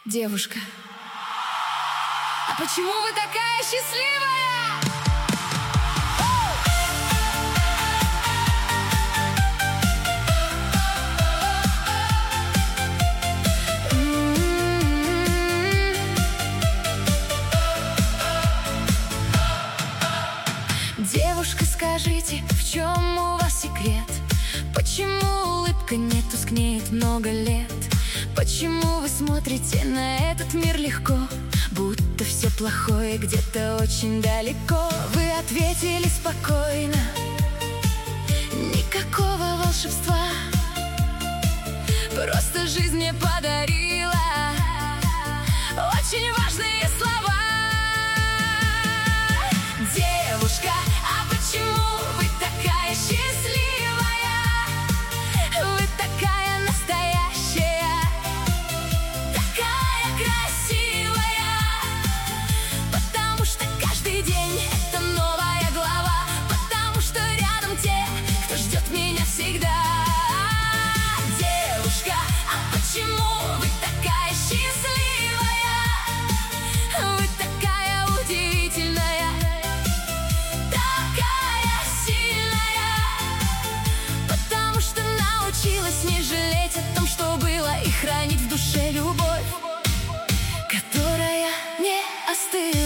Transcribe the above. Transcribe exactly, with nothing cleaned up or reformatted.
Девушка, а почему вы такая счастливая? Девушка, скажите, в чем у вас секрет? Почему улыбка не тускнеет много лет? Почему вы смотрите на этот мир легко, будто все плохое где-то очень далеко? Вы ответили спокойно: никакого волшебства, просто жизнь мне подарила очень важные слова. Девушка, а почему вы такая счастливая? Вы такая настоящая, такая красивая, потому что каждый день это новая глава, потому что рядом те, кто ждет меня всегда. Девушка, а почему вы такая счастливая? Вы такая удивительная, такая сильная, потому что научилась не жалеть о том, что было, и хранить в душе любовь, которая не остыла.